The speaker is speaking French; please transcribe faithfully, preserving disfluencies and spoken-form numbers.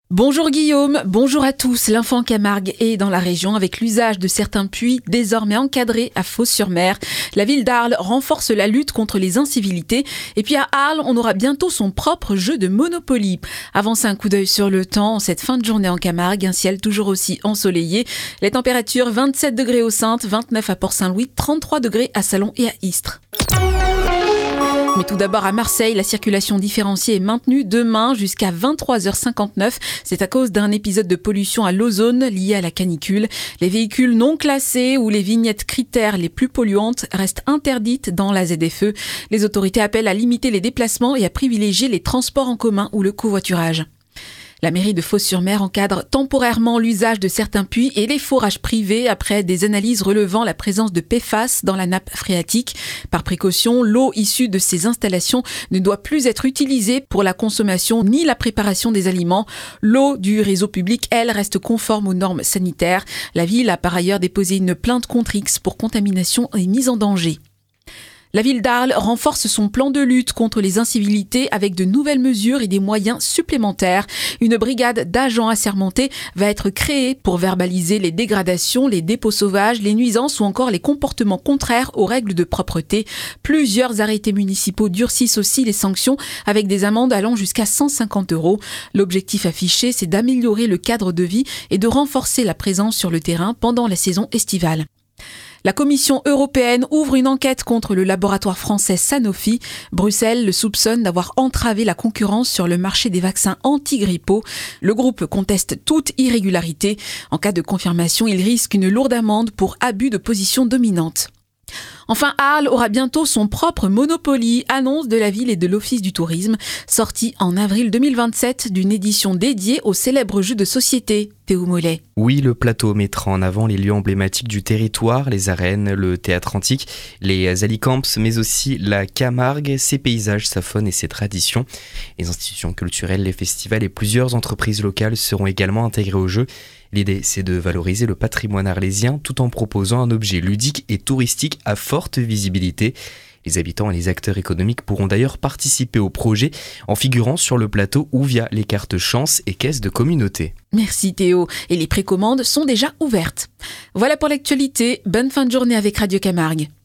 Bonjour Guillaume, bonjour à tous. L'info en Camargue est dans la région avec l'usage de certains puits désormais encadrés à Fos-sur-Mer. La ville d'Arles renforce la lutte contre les incivilités. Et puis à Arles, on aura bientôt son propre jeu de Monopoly. Avancez un coup d'œil sur le temps. Cette fin de journée en Camargue, un ciel toujours aussi ensoleillé. Les températures vingt-sept degrés au Saintes, vingt-neuf à Port-Saint-Louis, trente-trois degrés à Salon et à Istres. Mais tout d'abord à Marseille, la circulation différenciée est maintenue demain jusqu'à vingt-trois heures cinquante-neuf. C'est à cause d'un épisode de pollution à l'ozone lié à la canicule. Les véhicules non classés ou les vignettes critères les plus polluantes restent interdites dans la Z F E. Les autorités appellent à limiter les déplacements et à privilégier les transports en commun ou le covoiturage. La mairie de Fos-sur-Mer encadre temporairement l'usage de certains puits et les forages privés après des analyses relevant la présence de P F A S dans la nappe phréatique. Par précaution, l'eau issue de ces installations ne doit plus être utilisée pour la consommation ni la préparation des aliments. L'eau du réseau public, elle, reste conforme aux normes sanitaires. La ville a par ailleurs déposé une plainte contre X pour contamination et mise en danger. La ville d'Arles renforce son plan de lutte contre les incivilités avec de nouvelles mesures et des moyens supplémentaires. Une brigade d'agents assermentés va être créée pour verbaliser les dégradations, les dépôts sauvages, les nuisances ou encore les comportements contraires aux règles de propreté. Plusieurs arrêtés municipaux durcissent aussi les sanctions avec des amendes allant jusqu'à cent cinquante euros. L'objectif affiché, c'est d'améliorer le cadre de vie et de renforcer la présence sur le terrain pendant la saison estivale. La Commission européenne ouvre une enquête contre le laboratoire français Sanofi. Bruxelles le soupçonne d'avoir entravé la concurrence sur le marché des vaccins anti-grippaux. Le groupe conteste toute irrégularité. En cas de confirmation, il risque une lourde amende pour abus de position dominante. Enfin, Arles aura bientôt son propre Monopoly, annonce de la ville et de l'Office du tourisme, sorti en avril deux mille vingt-sept d'une édition dédiée au célèbre jeu de société. Théo Mollet. Oui, le plateau mettra en avant les lieux emblématiques du territoire, les arènes, le théâtre antique, les alicamps, mais aussi la Camargue, ses paysages, sa faune et ses traditions. Les institutions culturelles, les festivals et plusieurs entreprises locales seront également intégrées au jeu. L'idée, c'est de valoriser le patrimoine arlésien tout en proposant un objet ludique et touristique à forte visibilité. Les habitants et les acteurs économiques pourront d'ailleurs participer au projet en figurant sur le plateau ou via les cartes chance et caisses de communauté. Merci Théo. Et les précommandes sont déjà ouvertes. Voilà pour l'actualité. Bonne fin de journée avec Radio Camargue.